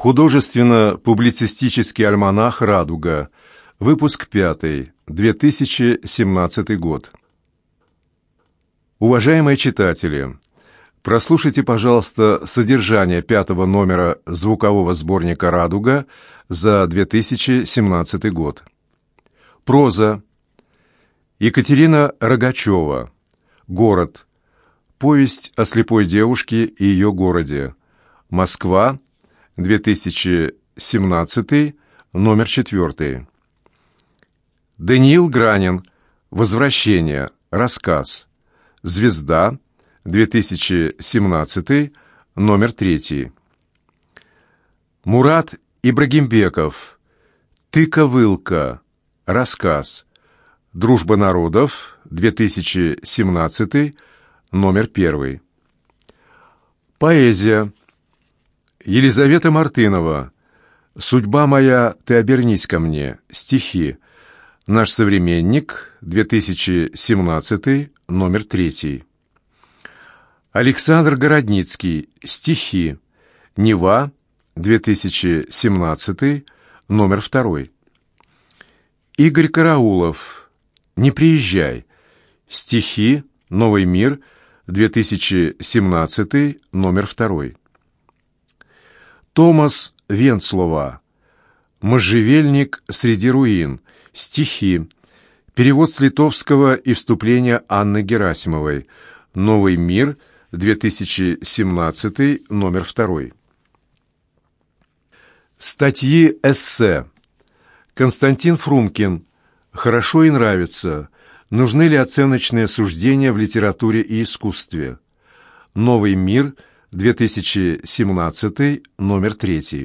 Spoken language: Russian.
Художественно-публицистический альманах «Радуга», выпуск 5, 2017 год. Уважаемые читатели, прослушайте, пожалуйста, содержание 5-го номера звукового сборника «Радуга» за 2017 год. Проза. Екатерина Рогачева. Город. Повесть о слепой девушке и ее городе. Москва. 2017, номер 4. Даниил Гранин. Возвращение. Рассказ. Звезда. 2017, номер 3. Мурат Ибрагимбеков. Тыка-вылка. Рассказ. Дружба народов. 2017, номер 1. Поэзия. Елизавета Мартынова. «Судьба моя, ты обернись ко мне». Стихи. Наш современник. 2017, номер 3. Александр Городницкий. Стихи. Нева. 2017, номер 2. Игорь Караулов. «Не приезжай». Стихи. Новый мир. 2017, номер 2. Томас Венцлова. «Можжевельник среди руин». Стихи. Перевод с литовского и вступление Анны Герасимовой. «Новый мир», 2017, номер 2. Статьи эссе. Константин Фрумкин. «Хорошо и нравится. Нужны ли оценочные суждения в литературе и искусстве?» «Новый мир», 2017, номер 3.